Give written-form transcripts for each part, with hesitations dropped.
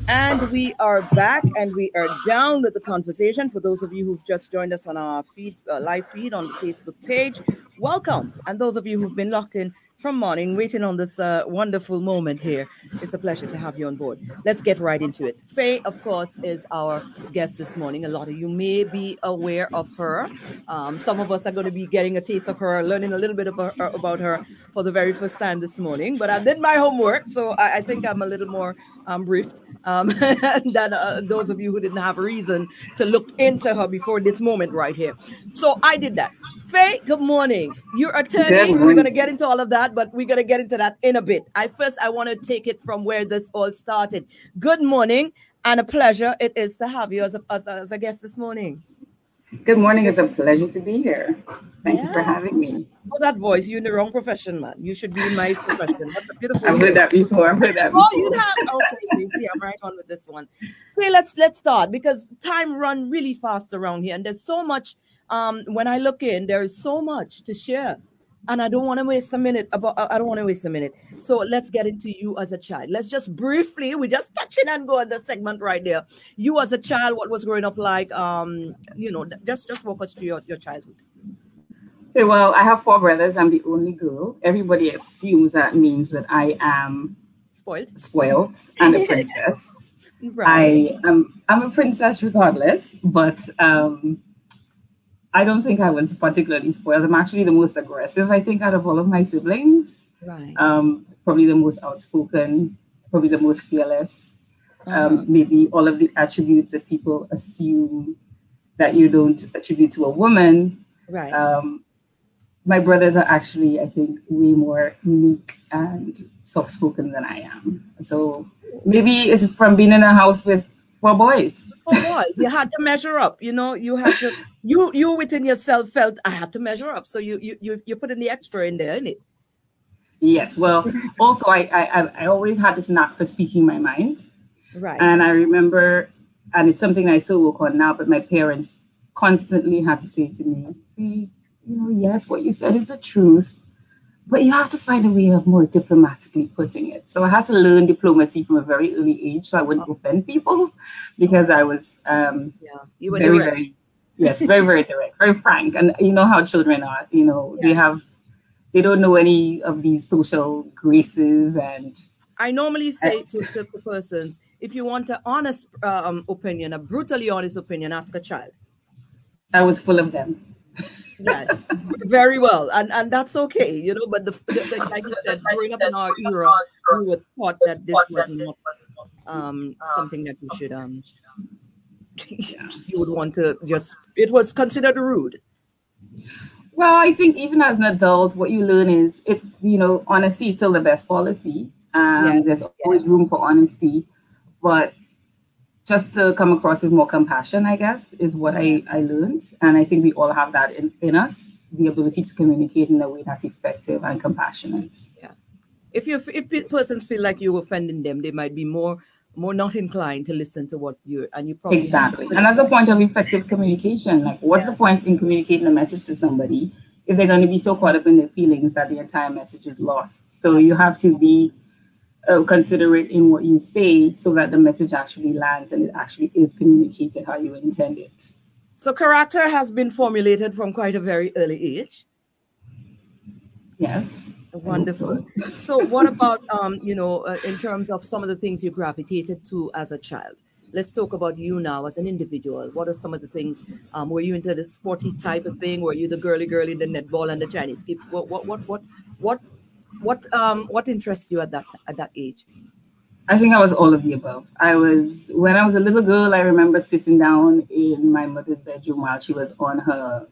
And we are back and we are down with the conversation. For those of you who've just joined us on our live feed on the Facebook page, welcome. And those of you who've been locked in from morning, waiting on this wonderful moment here, it's a pleasure to have you on board. Let's get right into it. Faye, of course, is our guest this morning. A lot of you may be aware of her. Some of us are going to be getting a taste of her, learning a little bit about her for the very first time this morning. But I did my homework, so I think I'm a little more briefed than those of you who didn't have a reason to look into her before this moment right here. So I did that. Faye, good morning. Your attorney, we're going to get into all of that, but we're going to get into that in a bit. I want to take it from where this all started. Good morning, and a pleasure it is to have you as a guest this morning. Good morning. It's a pleasure to be here. Thank you for having me. Oh, that voice. You're in the wrong profession, man. You should be in my profession. That's a beautiful I've heard that before. Oh, you have? Okay, see, I'm right on with this one. So let's start, because time run really fast around here. And there's so much, when I look in, there is so much to share. And I don't want to waste a minute. So let's get into you as a child. Let's just briefly, we just touch in and go on the segment right there. You as a child, what was growing up like? Just walk us through your childhood. Okay, well, I have 4 brothers. I'm the only girl. Everybody assumes that means that I am spoiled and a princess. Right. I'm a princess regardless, but I don't think I was particularly spoiled. I'm actually the most aggressive, I think, out of all of my siblings. Right. Probably the most outspoken, probably the most fearless. Maybe all of the attributes that people assume that you don't attribute to a woman. Right. My brothers are actually, I think, way more unique and soft-spoken than I am. So maybe it's from being in a house with 4 boys. 4 boys. You had to measure up. You had to. You within yourself felt I had to measure up. So you put in the extra in there, innit? Yes. Well, also I always had this knack for speaking my mind. Right. And I remember, and it's something I still work on now, but my parents constantly had to say to me, yes, what you said is the truth, but you have to find a way of more diplomatically putting it. So I had to learn diplomacy from a very early age so I wouldn't offend people, because I was you were very, direct. very, very direct, very frank. And you know how children are, they don't know any of these social graces. And I normally say to persons, if you want an honest opinion, a brutally honest opinion, ask a child. I was full of them. Yes, very well, and that's okay, But like you said, growing up in our era, we were taught that this was not something that you should you would want to just. It was considered rude. Well, I think even as an adult, what you learn is honesty is still the best policy. There's always room for honesty, but just to come across with more compassion, I guess, is what I learned. And I think we all have that in us, the ability to communicate in a way that's effective and compassionate. Yeah. If persons feel like you're offending them, they might be more not inclined to listen to what you probably exactly. And that's the point of effective communication. Like, what's the point in communicating a message to somebody if they're going to be so caught up in their feelings that the entire message is lost? So you have to be considerate in what you say so that the message actually lands and it actually is communicated how you intend it. So character has been formulated from quite a very early age. Yes. Wonderful. So what about, in terms of some of the things you gravitated to as a child? Let's talk about you now as an individual. What are some of the things? Were you into the sporty type of thing? Were you the girly girl in the netball and the Chinese skips? What interests you at that age? I think I was all of the above. When I was a little girl, I remember sitting down in my mother's bedroom while she was on her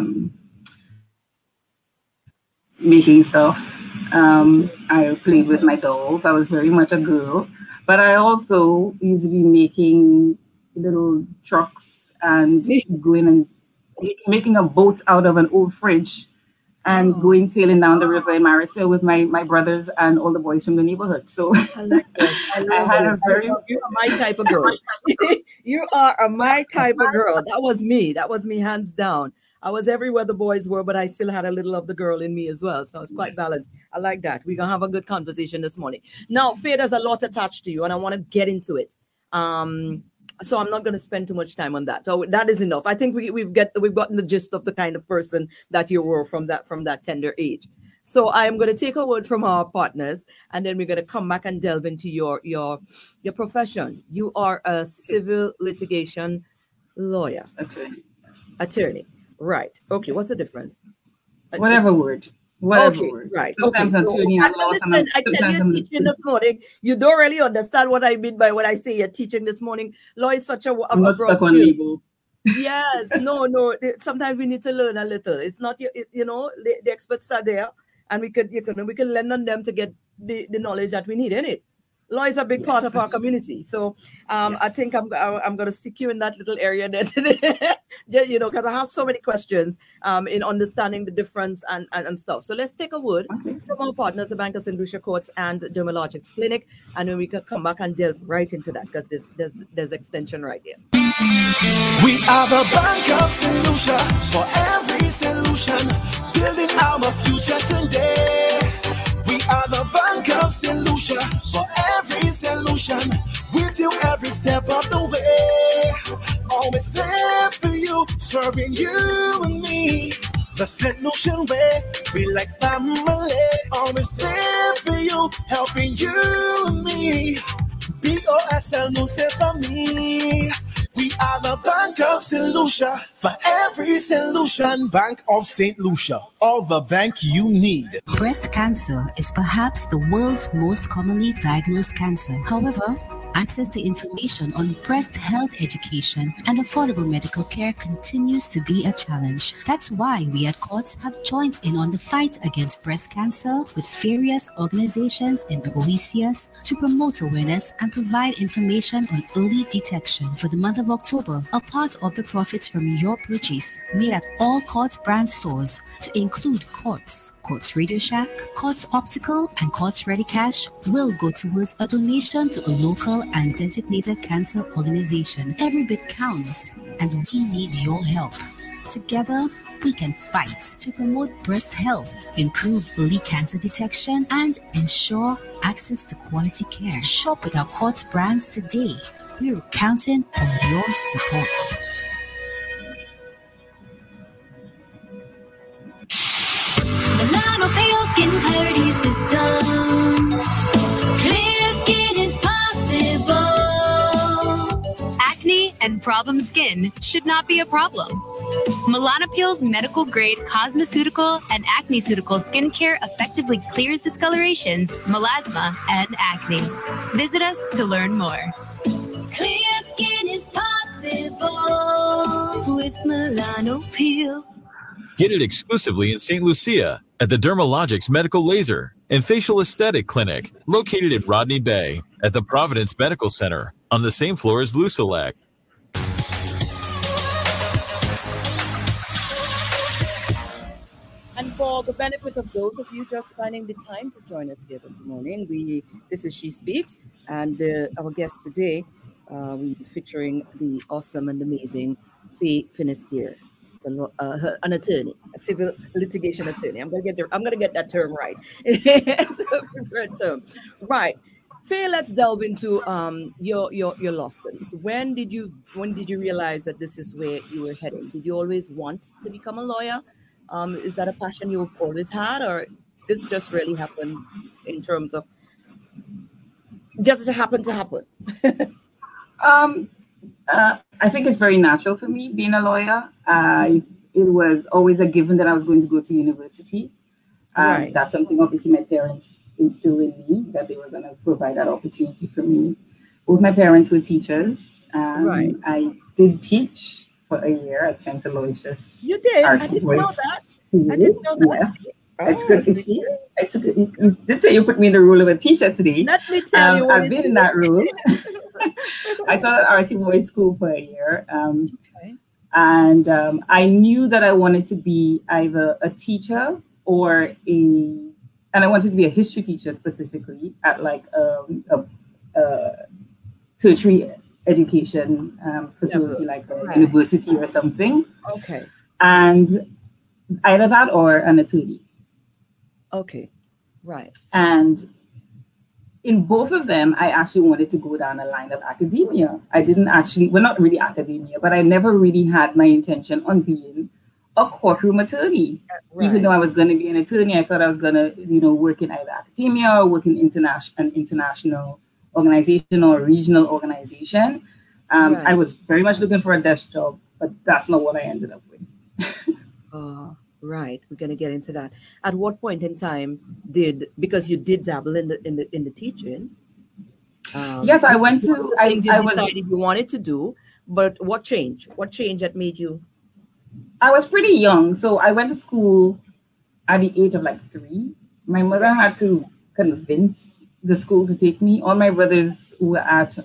making stuff. I played with my dolls. I was very much a girl, but I also used to be making little trucks and going and making a boat out of an old fridge and going sailing down the river in Maricel with my brothers and all the boys from the neighborhood. So I like this. You are my type of girl. You are my type of girl. That was me, hands down. I was everywhere the boys were, but I still had a little of the girl in me as well. So it's quite balanced. I like that. We're going to have a good conversation this morning. Now, Faye, there's a lot attached to you, and I want to get into it. So I'm not going to spend too much time on that. So that is enough. I think we've gotten the gist of the kind of person that you were from that tender age. So I am going to take a word from our partners, and then we're going to come back and delve into your profession. You are a civil litigation lawyer, attorney, right? Okay, what's the difference? Whatever word. Okay, right. Sometimes Okay, attorney and law. listen, I tell you, teaching this morning, you don't really understand what I mean by when I say you're teaching this morning. Law is such a broad field. Yes, no. Sometimes we need to learn a little. It's not the experts are there, and we can lend on them to get the knowledge that we need in it. Law is a big part of our community, so I think I'm going to stick you in that little area there today, because I have so many questions in understanding the difference and stuff. So let's take a word from our partners, the Bank of St. Lucia Courts and Dermalogics Clinic, and then we can come back and delve right into that because there's extension right there. We are the Bank of St. Lucia for every solution, building our future today. We are the Bank of St. Lucia for every solution, with you every step of the way. Always there for you, serving you and me. The St. Lucian way, we like family. Always there for you, helping you and me. BOSL for me. We are the Bank of St. Lucia for every solution. Bank of St. Lucia, all the bank you need. Breast cancer is perhaps the world's most commonly diagnosed cancer. However, access to information on breast health education and affordable medical care continues to be a challenge. That's why we at Courts have joined in on the fight against breast cancer with various organizations in the OECS to promote awareness and provide information on early detection. For the month of October, a part of the profits from your purchase made at all Courts brand stores, to include Courts Radio Shack, Courts Optical, and Courts Ready Cash, will go towards a donation to a local and designated cancer organization. Every bit counts, and we need your help. Together, we can fight to promote breast health, improve early cancer detection, and ensure access to quality care. Shop with our Courts brands today. We're counting on your support. Milano Pale Skin Clarity System. Clear skin is possible. Acne and problem skin should not be a problem. Melanopeel's medical-grade cosmeceutical and acne-ceutical skincare effectively clears discolorations, melasma, and acne. Visit us to learn more. Clear skin is possible with Melanopeel. Get it exclusively in St. Lucia at the Dermalogics Medical Laser and Facial Aesthetic Clinic, located in Rodney Bay at the Providence Medical Center on the same floor as Lusolec. And for the benefit of those of you just finding the time to join us here this morning, this is She Speaks, and our guest today, we'll be featuring the awesome and amazing Faye Finisterre. An attorney, a civil litigation attorney. I'm gonna get that term right. It's a preferred term, right? Faye, let's delve into your law studies. When did you realize that this is where you were heading? Did you always want to become a lawyer? Is that a passion you've always had, or this just really happened in terms of just happened to happen? I think it's very natural for me being a lawyer. It was always a given that I was going to go to university. Right. That's something obviously my parents instilled in me, that they were going to provide that opportunity for me. Both my parents were teachers. Right. I did teach for a year at St. Aloysius. You did? I didn't know that. I didn't know that. Yeah. It's good to see. You did say you put me in the role of a teacher today. Let me tell you, I've been in that role. I taught at RC Boys School for a year. And I knew that I wanted to be either a teacher and I wanted to be a history teacher specifically at like a tertiary education facility, like a university or something. Okay. And either that or an attorney. Okay. Right. And in both of them, I actually wanted to go down a line of academia. I didn't actually, well, not really academia, but I never really had my intention on being a courtroom attorney. Even though I was going to be an attorney, I thought I was going to, work in either academia or work in an international organization or a regional organization. I was very much looking for a desk job, but that's not what I ended up with. Right, we're going to get into that. At what point in time because you did dabble in the teaching? Yes, I went to. I decided you wanted to do, but what changed? What changed that made you? I was pretty young, so I went to school at the age of like 3. My mother had to convince the school to take me. All my brothers were at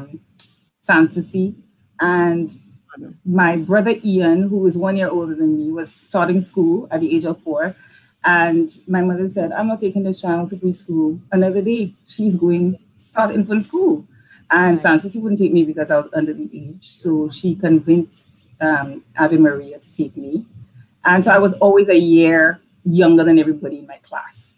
Sanssouci, and my brother Ian, who was 1 year older than me, was starting school at the age of 4. And my mother said, I'm not taking this child to preschool another day. She's going to start infant school. And Sanssouci wouldn't take me because I was under the age. So she convinced Ave Maria to take me. And so I was always a year younger than everybody in my class.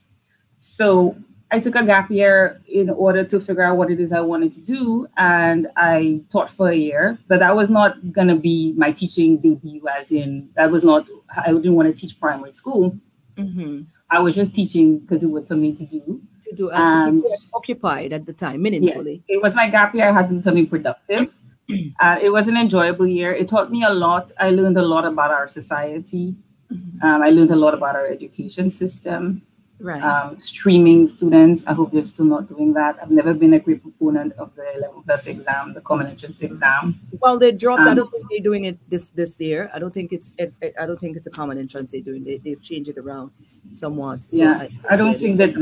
So I took a gap year in order to figure out what it is I wanted to do. And I taught for a year, but that was not going to be my teaching debut, as in, I didn't want to teach primary school. Mm-hmm. I was just teaching because it was something to do. And to keep occupied at the time, meaningfully. Yes, it was my gap year. I had to do something productive. It was an enjoyable year. It taught me a lot. I learned a lot about our society. Mm-hmm. I learned a lot about our education system. Right. Streaming students. I hope they're still not doing that. I've never been a great proponent of the 11+ exam, the common entrance exam. Well, they dropped. I don't think they're doing it this year. I don't think it's a common entrance they're doing. They've changed it around somewhat. So yeah, I don't think that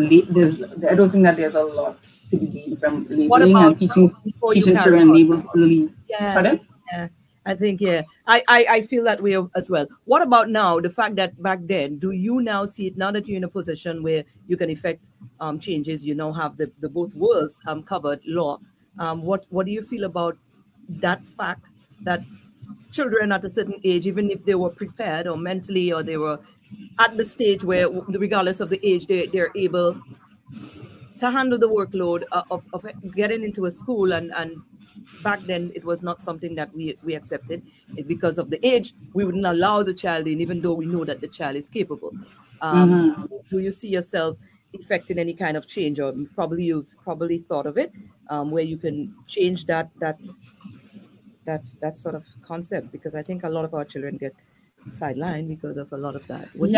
there's a lot to be gained from labeling and teaching children labels early. Yes. Pardon? Yeah. I think, I feel that way as well. What about now? The fact that back then, do you now see it, now that you're in a position where you can effect changes, you now have the both worlds covered, law. What do you feel about that fact that children at a certain age, even if they were prepared or mentally, or they were at the stage where, regardless of the age, they're able to handle the workload of getting into a school, and back then it was not something that we accepted. Because of the age, we wouldn't allow the child in, even though we know that the child is capable. Do you see yourself effecting any kind of change, or you've probably thought of it, where you can change that sort of concept? Because I think a lot of our children get sidelined because of a lot of that. We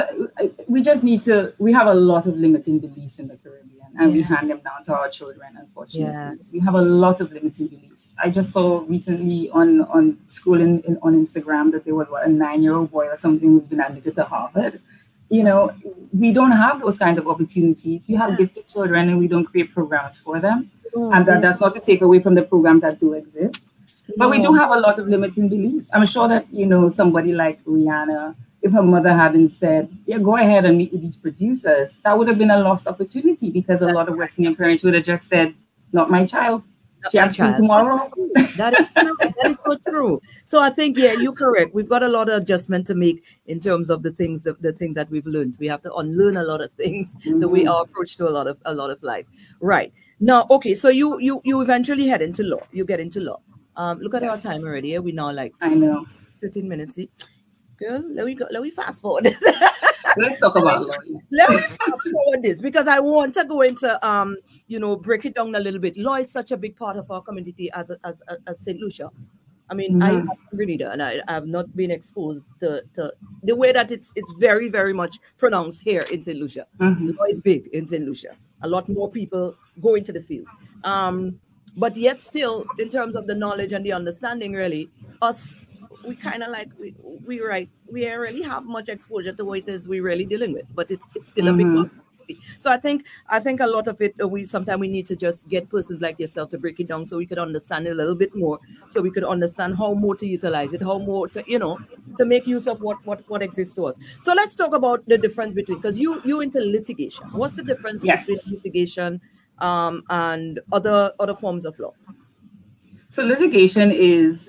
have a lot of limiting beliefs in the Caribbean, and we hand them down to our children, unfortunately. Yes. We have a lot of limiting beliefs. I just saw recently on scrolling on Instagram that there was a 9-year-old boy or something who's been admitted to Harvard. We don't have those kinds of opportunities. You have gifted children, and we don't create programs for them. And that's not to take away from the programs that do exist. But we do have a lot of limiting beliefs. I'm sure that, somebody like Rihanna, if her mother hadn't said, go ahead and meet with these producers, that would have been a lost opportunity, because a lot of West Indian parents would have just said, not my child. She has school tomorrow. That is true. That is so true. So I think, you're correct. We've got a lot of adjustment to make in terms of the things that we've learned. We have to unlearn a lot of things, the way our approach to a lot of life. Right. Now, okay, so you eventually head into law. You get into law. Look at our time already. We now I know 13 minutes. Girl, let me fast forward. Let's talk about law. Let me fast forward this, because I want to go into break it down a little bit. Law is such a big part of our community as St. Lucia. I mean, I'm a reader, and I have not been exposed to the way that it's very, very much pronounced here in St. Lucia. Law is big in St. Lucia. A lot more people go into the field. But yet still, in terms of the knowledge and the understanding, really, we kind of we really have much exposure to what it is we're really dealing with. But it's still a big part. So I think a lot of it, sometimes we need to just get persons like yourself to break it down, so we could understand it a little bit more, so we could understand how more to utilize it, how more to, to make use of what exists to us. So let's talk about the difference between, because you into litigation. What's the difference between litigation and other forms of law? So litigation is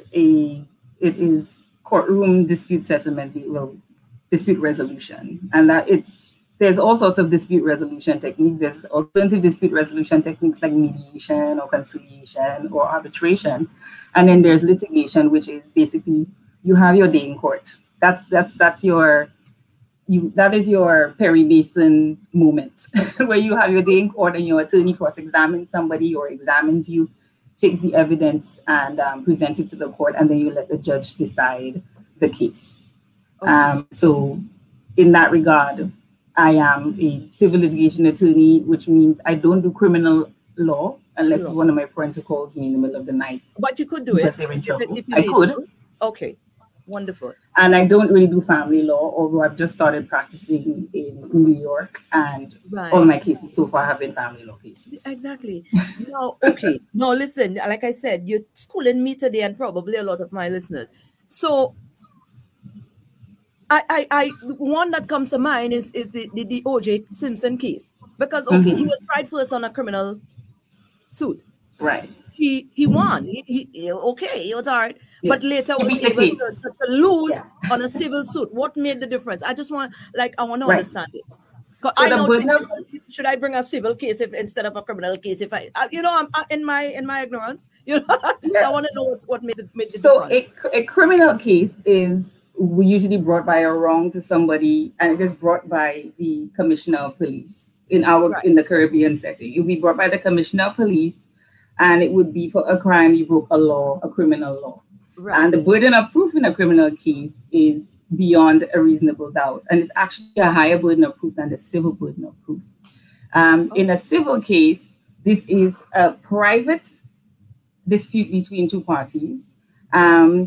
courtroom dispute settlement, dispute resolution, and that it's there's all sorts of dispute resolution techniques. There's alternative dispute resolution techniques like mediation or conciliation or arbitration. And then there's litigation, which is basically you have your day in court. That is your Perry Mason moment where you have your day in court and your attorney cross-examines somebody or examines you, takes the evidence and presents it to the court, and then you let the judge decide the case. Okay. So in that regard, I am a civil litigation attorney, which means I don't do criminal law unless it's one of my friends who calls me in the middle of the night. But you could do it. If I could. To. Okay, wonderful. And I don't really do family law, although I've just started practicing in New York, and all my cases so far have been family law cases. Exactly. No, okay. No, listen, like I said, you're schooling me today and probably a lot of my listeners. So I one that comes to mind is the O.J. Simpson case, because he was tried first on a criminal suit. Right. He won. He it was all right. Yes. But later was able to lose on a civil suit. What made the difference? I just want to understand it. So I know. Should I bring a civil case instead of a criminal case? If I'm in my ignorance, So I want to know what made the difference. So a criminal case is usually brought by a wrong to somebody, and it is brought by the commissioner of police in the Caribbean setting. It would be brought by the commissioner of police, and it would be for a crime you broke a law, a criminal law. Right. And the burden of proof in a criminal case is beyond a reasonable doubt, and it's actually a higher burden of proof than the civil burden of proof. In a civil case, this is a private dispute between two parties, and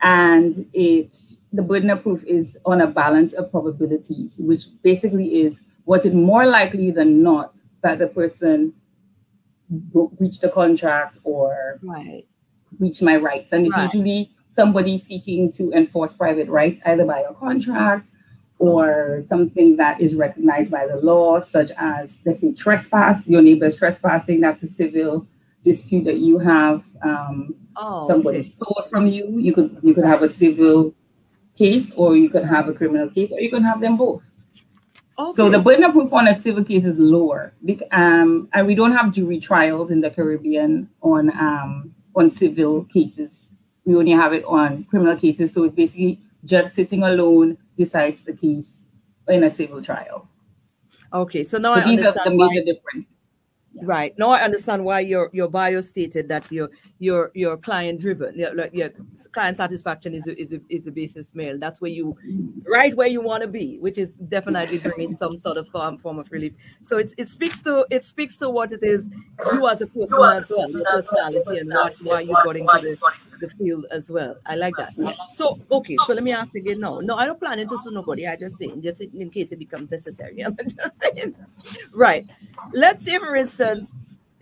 the burden of proof is on a balance of probabilities, which basically is, was it more likely than not that the person breached the contract or breached my rights? And it's usually somebody seeking to enforce private rights, either by a contract or something that is recognized by the law, such as, let's say, trespass. Your neighbor is trespassing. That's a civil dispute that you have. Somebody stole from you. You could have a civil case, or you could have a criminal case, or you can have them both. Okay. So the burden of proof on a civil case is lower, and we don't have jury trials in the Caribbean on civil cases. We only have it on criminal cases. So it's basically judge sitting alone decides the case in a civil trial. Okay, so now I understand these are the major differences. Yeah. Right. Now I understand why your bio stated that you're client driven. Your client satisfaction is a basis male. That's where you right where you want to be, which is definitely bringing some sort of form of relief. So it speaks to what it is you as a person as well, your personality, and why you got into the field as well. I like that. So okay, so let me ask again now. No, I don't plan to sue nobody. I just saying, just in case it becomes necessary. I'm just saying. Right. Let's say, for instance,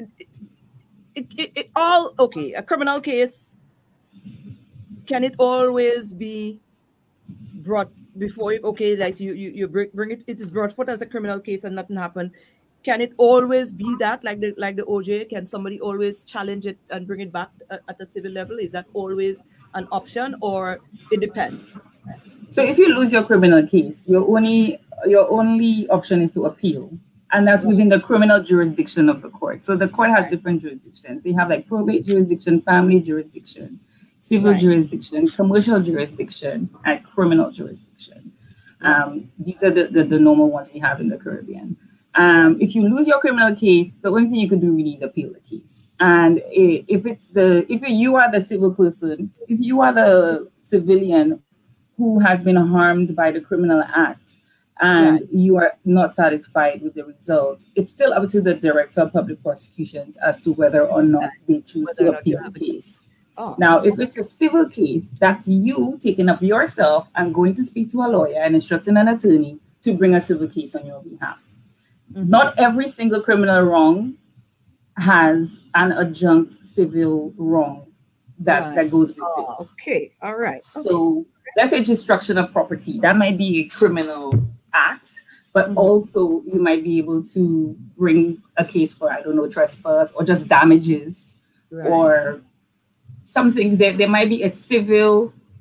a criminal case, can it always be brought before you? Okay, like you bring it, it's brought forth as a criminal case and nothing happened. Can it always be that, like the OJ? Can somebody always challenge it and bring it back at the civil level? Is that always an option, or it depends? So if you lose your criminal case, your only option is to appeal. And that's within the criminal jurisdiction of the court. So the court has different jurisdictions. They have like probate jurisdiction, family jurisdiction, civil jurisdiction, commercial jurisdiction, and criminal jurisdiction. These are the normal ones we have in the Caribbean. If you lose your criminal case, the only thing you can do really is appeal the case. And if you are the civil person, if you are the civilian who has been harmed by the criminal act, and you are not satisfied with the result, it's still up to the Director of Public Prosecutions as to whether or not they choose to appeal the case. Now, if it's a civil case, that's you taking up yourself and going to speak to a lawyer and instructing an attorney to bring a civil case on your behalf. Mm-hmm. Not every single criminal wrong has an adjunct civil wrong that goes with it. Okay, all right. So let's say destruction of property. That might be a criminal act, but also you might be able to bring a case for, I don't know, trespass or just damages or something. There might be a civil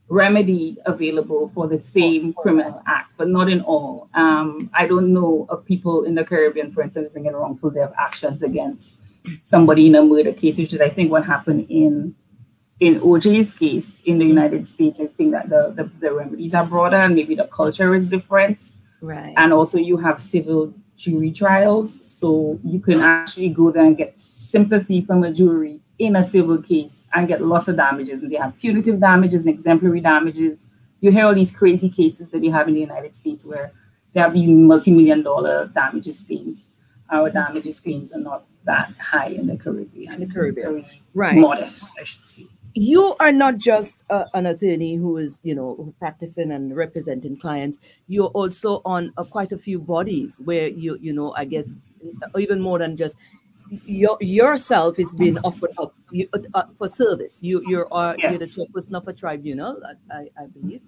remedy available for the same criminal act, but not in all. I don't know of people in the Caribbean, for instance, bringing wrongful death actions against somebody in a murder case, which is, I think, what happened in OJ's case in the United States. I think that the remedies are broader and maybe the culture is different. Right. And also you have civil jury trials, so you can actually go there and get sympathy from a jury in a civil case and get lots of damages. And they have punitive damages and exemplary damages. You hear all these crazy cases that they have in the United States where they have these multi-million-dollar damages claims. Our damages claims are not that high in the Caribbean. Very right? Modest, I should say. You are not just an attorney who is, practicing and representing clients. You're also on quite a few bodies where I guess even more than just yourself is being offered up for service. You're the chairperson of a tribunal, I believe.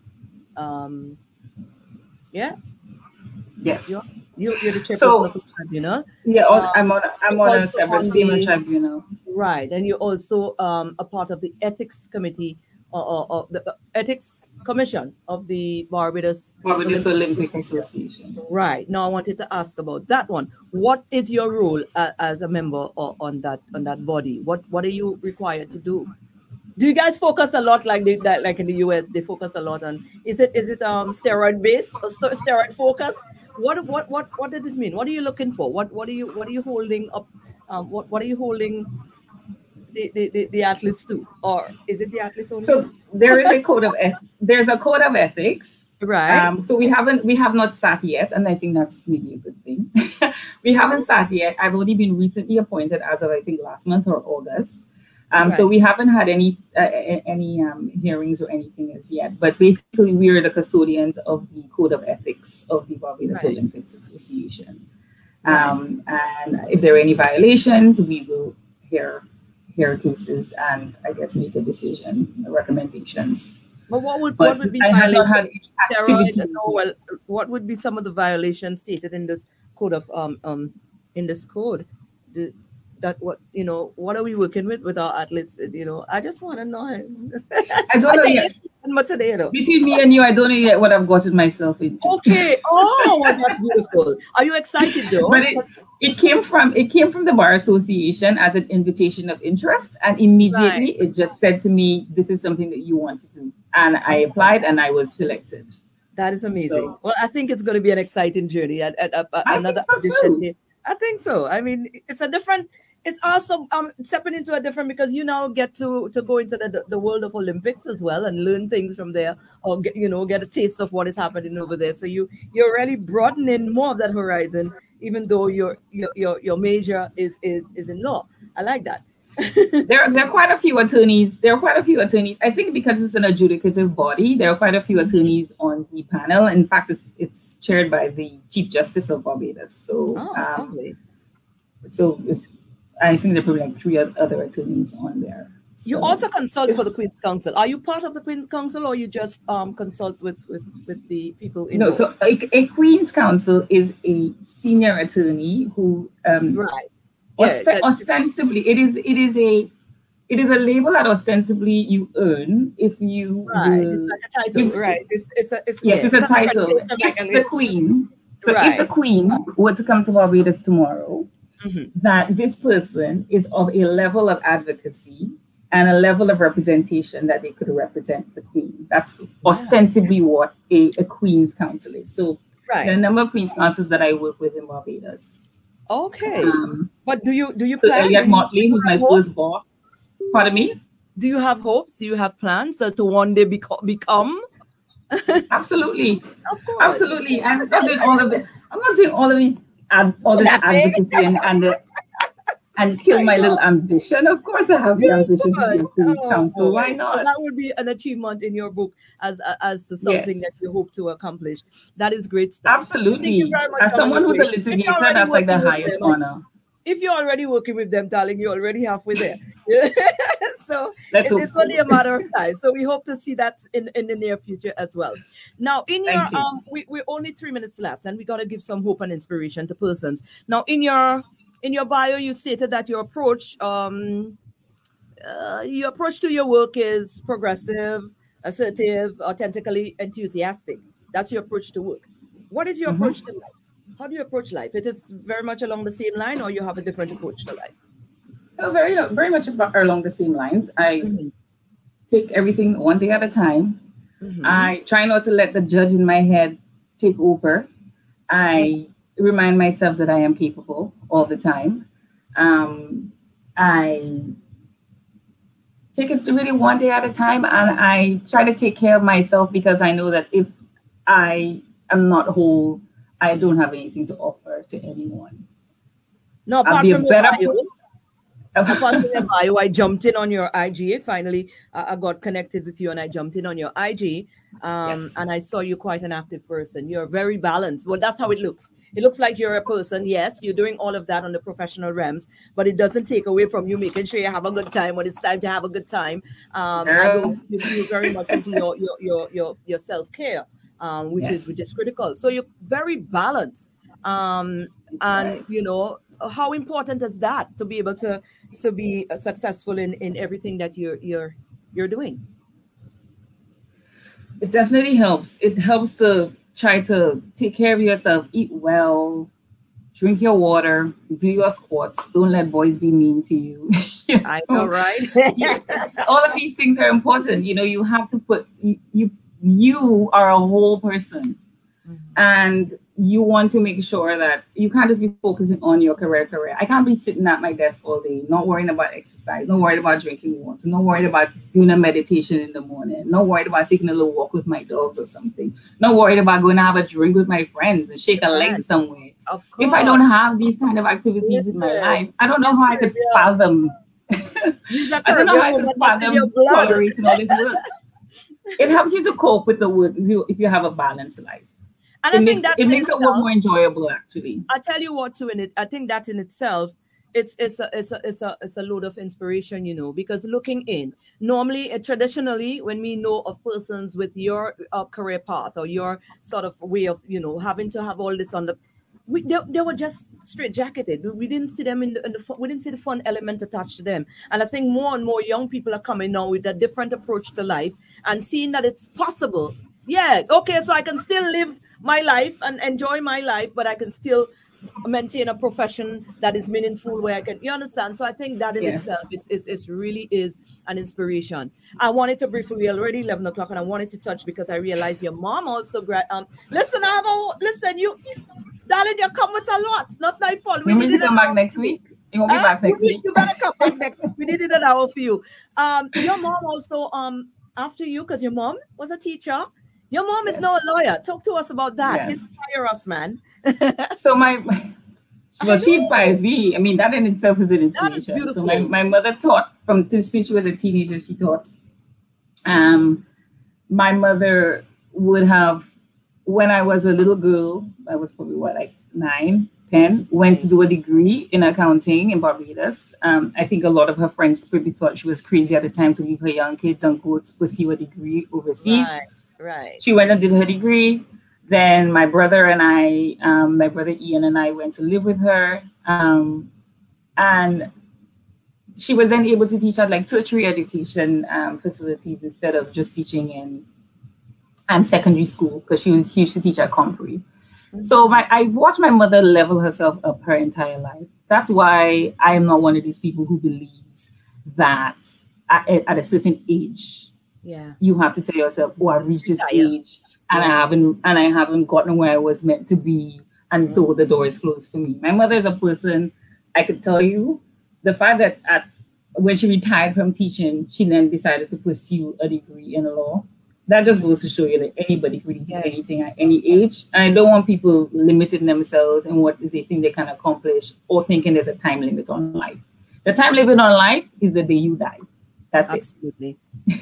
Yeah. Yes. You're the chairperson of a tribunal. Yeah, I'm on a severance payment tribunal. Right, and you're also a part of the ethics committee or the ethics commission of the Barbados Olympic Association. Right. Now I wanted to ask about that one. What is your role as a member on that body? What are you required to do? Do you guys focus a lot like in the US? They focus a lot on is it steroid based or steroid focused? What does it mean? What are you looking for? What are you holding up? What are you holding the athletes to, or is it the athletes only? So there is a code of there's a code of ethics, right? So we have not sat yet, and I think that's maybe a good thing. We haven't sat yet. I've only been recently appointed as of I think last month or August. Right. So we haven't had any hearings or anything as yet. But basically, we are the custodians of the code of ethics of the Barbados Olympics Association. And if there are any violations, we will hear cases and I guess make a decision, recommendations. But what would be violations? What would be some of the violations stated in this code of in this code? What are we working with our athletes? I just want to know. I don't know yet. Between me and you, I don't know yet what I've gotten myself into. Okay. Oh, well, that's beautiful. Are you excited though? But it came from the Bar Association as an invitation of interest, and immediately it just said to me, "This is something that you want to do," and I applied and I was selected. That is amazing. So, well, I think it's going to be an exciting journey. Another audition. I think so. I mean, it's also stepping into a different, because you now get to go into the world of Olympics as well and learn things from there, or get a taste of what is happening over there. So you're really broadening more of that horizon, even though your major is in law. I like that. There are quite a few attorneys. I think because it's an adjudicative body, there are quite a few attorneys on the panel. In fact, it's chaired by the Chief Justice of Barbados. So, lovely. So I think there are probably like 3 other attorneys on there. So, you also consult for the Queen's Counsel. Are you part of the Queen's Counsel, or you just consult with the people in? No, so a Queen's Counsel is a senior attorney who ostensibly it is a label that ostensibly you earn if you it's like a title, right? It's a title. If the Queen were to come to Barbados tomorrow, that this person is of a level of advocacy and a level of representation that they could represent the Queen. That's ostensibly what a Queen's Counsel is. So there are a number of Queen's Counsels that I work with in Barbados. Okay. But do you plan? Elliot Motley, who's my first boss. Pardon me? Do you have hopes? Do you have plans to one day become? Absolutely. Of course. Absolutely. And I'm not doing all of this advocacy and kill my little ambition. Of course, I have the ambition to be a Queen's Counsel. Why not? So that would be an achievement in your book as to something that you hope to accomplish. That is great stuff. Absolutely. Thank you very much. As someone who's a litigator, that's like the highest honor. If you're already working with them, darling, you're already halfway there. So it's only a matter of time. So we hope to see that in the near future as well. Now, we're only 3 minutes left, and we got to give some hope and inspiration to persons. Now, in your bio, you stated that your approach to your work is progressive, assertive, authentically enthusiastic. That's your approach to work. What is your approach to life? How do you approach life? It is very much along the same line, or you have a different approach to life? So very much along the same lines. I take everything one day at a time. I try not to let the judge in my head take over. I remind myself that I am capable all the time. I take it really one day at a time, and I try to take care of myself, because I know that if I am not whole, I don't have anything to offer to anyone. No, apart from your bio, apart from your bio, I jumped in on your IG. Finally, I got connected with you, and I jumped in on your IG, and I saw you quite an active person. You're very balanced. Well, that's how it looks. It looks like you're a person. Yes, you're doing all of that on the professional realms, but it doesn't take away from you making sure you have a good time when it's time to have a good time. And you feel very much into your self-care, which is critical. So you're very balanced. And you know, how important is that to be able to be successful in everything that you're doing? It definitely helps. It helps to try to take care of yourself, eat well, drink your water, do your squats. Don't let boys be mean to you. I know, right? All of these things are important. You know, you have to put you are a whole person, and you want to make sure that you can't just be focusing on your career. I can't be sitting at my desk all day, not worrying about exercise, not worried about drinking water, not worried about doing a meditation in the morning, not worried about taking a little walk with my dogs or something, not worried about going to have a drink with my friends and shake a leg somewhere. Of course. If I don't have these kind of activities in my life, I don't know how I could fathom. I don't know how I could fathom tolerating all this work. It helps you to cope with the work if you have a balanced life. And I think that it makes it work more enjoyable, actually. I tell you what, too, in it, I think that in itself, it's a load of inspiration, you know, because looking in, normally, traditionally, when we know of persons with your career path or your sort of way of, you know, having to have all this on the, they were just straight jacketed. We didn't see them we didn't see the fun element attached to them. And I think more and more young people are coming now with a different approach to life and seeing that it's possible. Yeah, okay, so I can still live my life and enjoy my life, but I can still maintain a profession that is meaningful where I can, you understand? So I think that in itself, it's really is an inspiration. I wanted to briefly, we're already 11 o'clock, and I wanted to touch because I realized your mom also, listen, you, darling, you come with a lot. Not my fault. We need to come back next week. You won't be back next week. You better come back next week. We did it an hour for you. Your mom also, after you, because your mom was a teacher. Your mom is now a lawyer. Talk to us about that. Yes. Inspire us, man. So she inspires me. I mean, that in itself is an inspiration. So my mother taught since she was a teenager. She taught. My mother would have, when I was a little girl, I was probably 9, 10, went to do a degree in accounting in Barbados. I think a lot of her friends probably thought she was crazy at the time to leave her young kids and go to pursue a degree overseas. Right. She went and did her degree. Then my brother and I, my brother Ian and I went to live with her. And she was then able to teach at tertiary education facilities instead of just teaching in secondary school, because she used to teach at Compre. So I watched my mother level herself up her entire life. That's why I am not one of these people who believes that at a certain age, you have to tell yourself, "Oh, I've reached this age, and I haven't gotten where I was meant to be, and so the door is closed for me." My mother is a person. I could tell you the fact that when she retired from teaching, she then decided to pursue a degree in law. That just goes to show you that anybody can do anything at any age. And I don't want people limiting themselves in what is they think they can accomplish or thinking there's a time limit on life. The time limit on life is the day you die. That's Absolutely.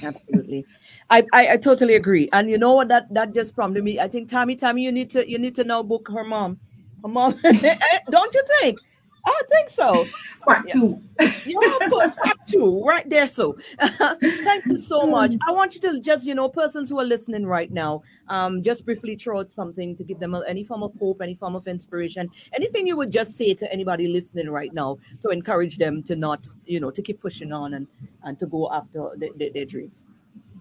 I totally agree. And you know what that just prompted me? I think Tammy, you need to now book her mom. Her mom, don't you think? I think so. Part 2. Yeah, of course, part 2, right there. So thank you so much. I want you to just, persons who are listening right now, just briefly throw out something to give them any form of hope, any form of inspiration, anything you would just say to anybody listening right now to encourage them to not, to keep pushing on and to go after their dreams.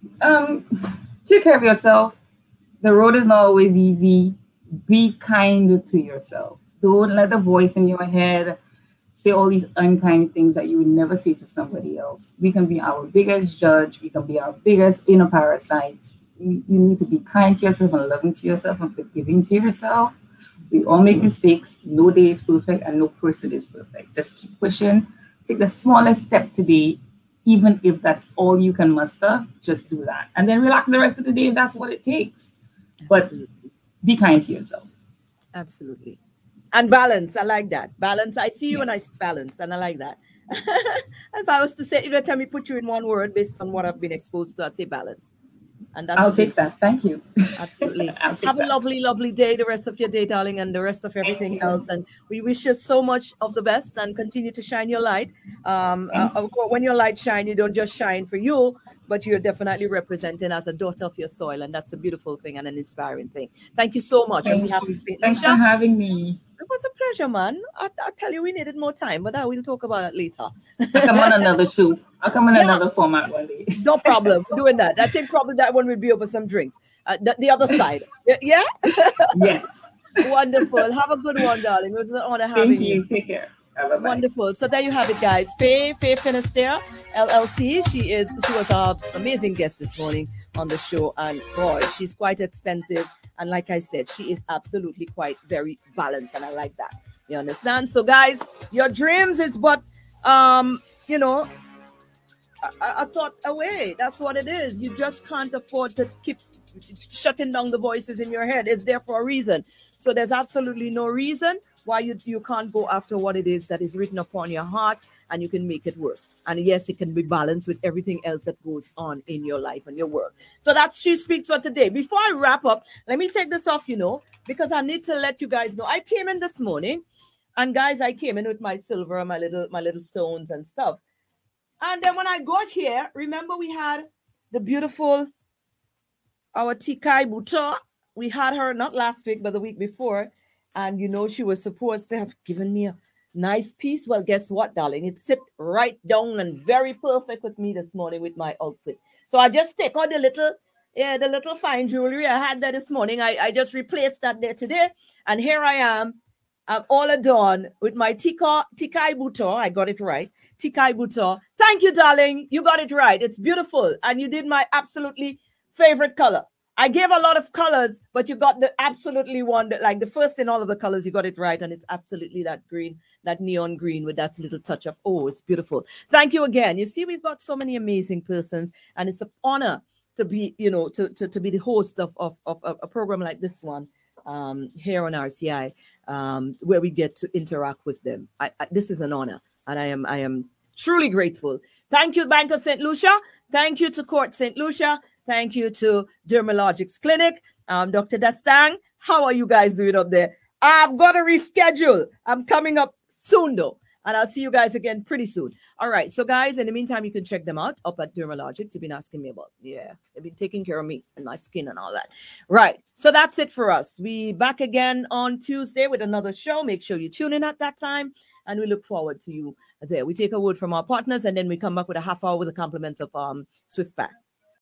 Take care of yourself. The road is not always easy. Be kind to yourself. Don't let the voice in your head say all these unkind things that you would never say to somebody else. We can be our biggest judge. We can be our biggest inner parasites. You need to be kind to yourself and loving to yourself and forgiving to yourself. We all make mistakes. No day is perfect and no person is perfect. Just keep pushing. Take the smallest step today, even if that's all you can muster. Just do that. And then relax the rest of the day if that's what it takes. But be kind to yourself. Absolutely. And balance. I like that. Balance. I see you and I see balance, and I like that. If I was to say, every time we put you in one word based on what I've been exposed to, I'd say balance. And that's I'll take that. Thank you. Absolutely. I'll take Have a that. lovely, lovely day, the rest of your day, darling, and the rest of everything else. And we wish you so much of the best and continue to shine your light. Of course, when your light shine, you don't just shine for you, but you're definitely representing as a daughter of your soil. And that's a beautiful thing and an inspiring thing. Thank you so much on Thank behalf you. of St. Thanks for Lucia. having me. It was a pleasure, man. I tell you, we needed more time, but we'll talk about it later. I'll come on another show. I'll come on Yeah. another format one day. No problem. Doing that. I think probably that one will be over some drinks. The other side. Yeah? Yes. Wonderful. Have a good one, darling. It was an honor Same having to you. you. Take care. Bye-bye. Wonderful. So there you have it, guys. Faye Finisterre, LLC. She was our amazing guest this morning on the show, and boy, she's quite extensive. And like I said, she is absolutely quite very balanced, and I like that. You understand? So, guys, your dreams is but you know, a thought away. That's what it is. You just can't afford to keep shutting down the voices in your head. It's there for a reason. So there's absolutely no reason why you can't go after what it is that is written upon your heart, and you can make it work. And yes, it can be balanced with everything else that goes on in your life and your work. So that's She Speaks for today. Before I wrap up, let me take this off, because I need to let you guys know. I came in this morning, and guys, I came in with my silver, my little stones and stuff. And then when I got here, remember we had the beautiful, our Tikai Buto. We had her not last week, but the week before. And she was supposed to have given me a nice piece. Well, guess what, darling? It sit right down and very perfect with me this morning with my outfit. So I just take out the little fine jewelry I had there this morning. I just replaced that there today. And here I am. I'm all adorned with my Tikai Buto. I got it right. Tikai Buto. Thank you, darling. You got it right. It's beautiful. And you did my absolutely favorite color. I gave a lot of colors, but you got the absolutely one that, like the first in all of the colors, you got it right. And it's absolutely that green, that neon green with that little touch of, it's beautiful. Thank you again. You see, we've got so many amazing persons, and it's an honor to be, to be the host of a program like this one here on RCI, where we get to interact with them. This is an honor, and I am truly grateful. Thank you, Bank of St. Lucia. Thank you to Court St. Lucia. Thank you to Dermalogics Clinic. Dr. Dastang, how are you guys doing up there? I've got to reschedule. I'm coming up soon, though. And I'll see you guys again pretty soon. All right. So, guys, in the meantime, you can check them out up at Dermalogics. You've been asking me about. Yeah, they've been taking care of me and my skin and all that. Right. So that's it for us. We back again on Tuesday with another show. Make sure you tune in at that time. And we look forward to you there. We take a word from our partners, and then we come back with a half hour with the compliments of SwiftPack.